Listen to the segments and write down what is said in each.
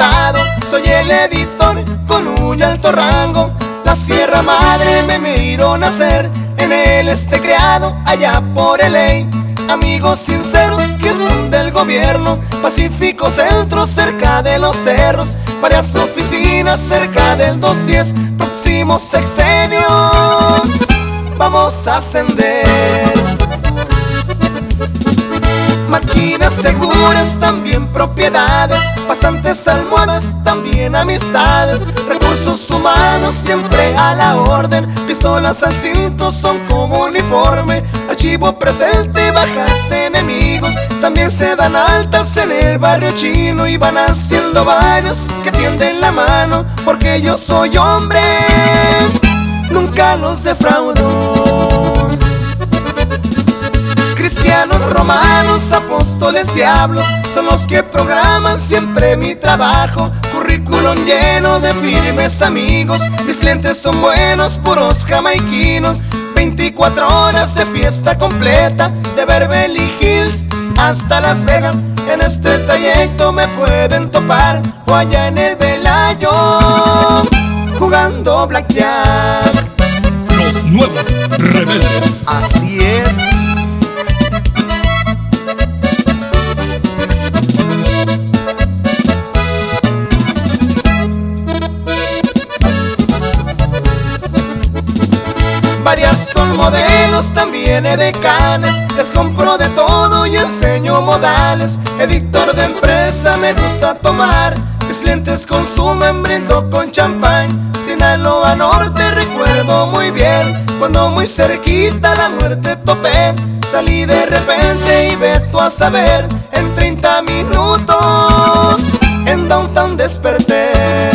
estado. Soy el editor con muy alto rango. La Sierra Madre me miró nacer. En el creado allá por LA. Amigos sinceros que son del gobierno. Pacífico Centro cerca de los cerros. Varias oficinas cerca del 210. Próximo sexenio vamos a ascender. Máquinas seguras, también propiedades. Bastantes almohadas, también amistades. Recursos humanos siempre a la orden. Pistolas al cinto son como uniforme. Archivo presente, bajas de enemigos. También se dan altas en el barrio chino. Y van haciendo varios que tienden la mano. Porque yo soy hombre, nunca los defraudo. Cristianos, romanos, apóstoles, diablos son los que programan siempre mi trabajo. Currículum lleno de firmes amigos. Mis clientes son buenos, puros jamaiquinos. 24 horas de fiesta completa, de Beverly Hills hasta Las Vegas. En este trayecto me pueden topar, o allá en el Velayo jugando blackjack. Los nuevos rebeldes. Así es. Varias son modelos, también edecanes. Les compro de todo y enseño modales. Editor de empresa, me gusta tomar. Mis clientes consumen, brindo con champán. Sinaloa Norte recuerdo muy bien, cuando muy cerquita la muerte topé. Salí de repente y ve tú a saber, en 30 minutos en Downtown desperté.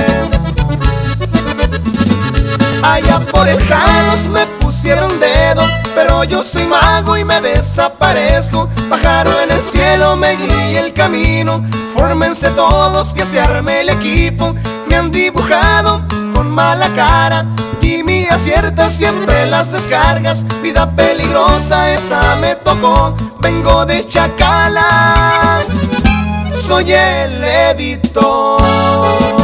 Allá por el Janos me pusieron dedo, pero yo soy mago y me desaparezco. Pájaro en el cielo me guía el camino. Fórmense todos que se arme el equipo. Me han dibujado con mala cara y mi acierta siempre las descargas. Vida peligrosa esa me tocó. Vengo de Chacala, soy el editor.